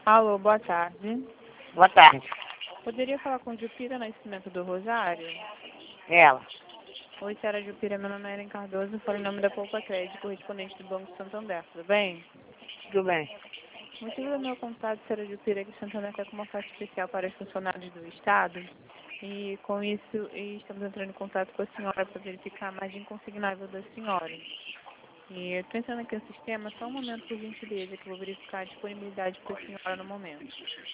Alô, boa tarde. Boa tarde. Poderia falar com Jupira Nascimento do Rosário? Ela. Oi, senhora Jupira, meu nome é Ellen Cardoso, falo em nome da Poupa Crédito, correspondente do Banco Santander, tudo bem? Tudo bem. O motivo do meu contato, senhora Jupira, é que o Santander está com uma oferta especial para os funcionários do Estado, e com isso estamos entrando em contato com a senhora para verificar a margem consignável da senhora. E eu estou entrando aqui no sistema, só um momento, por gentileza, que eu vou verificar a disponibilidade para a senhora no momento.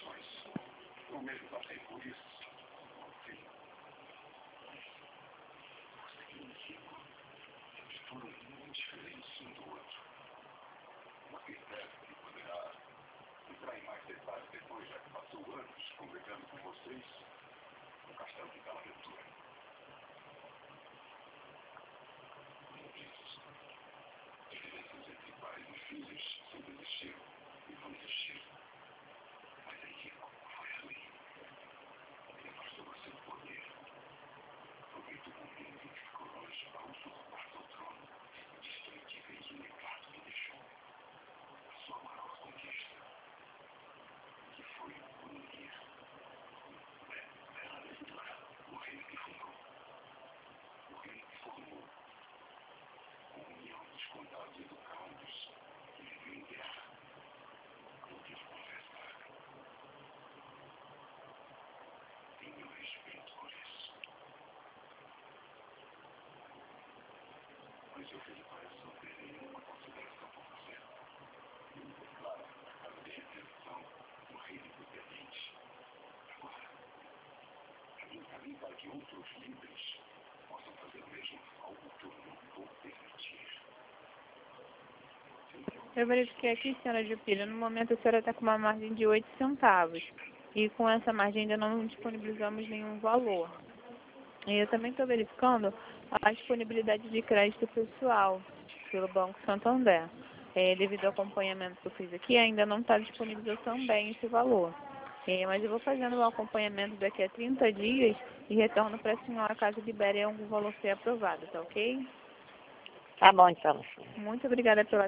Eu verifiquei aqui, senhora Jupira, no momento a senhora está com uma margem de 8 centavos. E com essa margem ainda não disponibilizamos nenhum valor. E eu também estou verificando a disponibilidade de crédito pessoal pelo Banco Santander. Devido ao acompanhamento que eu fiz aqui, ainda não está disponível também esse valor. Mas eu vou fazendo o acompanhamento daqui a 30 dias e retorno para a senhora caso libere algum valor ser aprovado, tá ok? Tá bom, então. Muito obrigada pela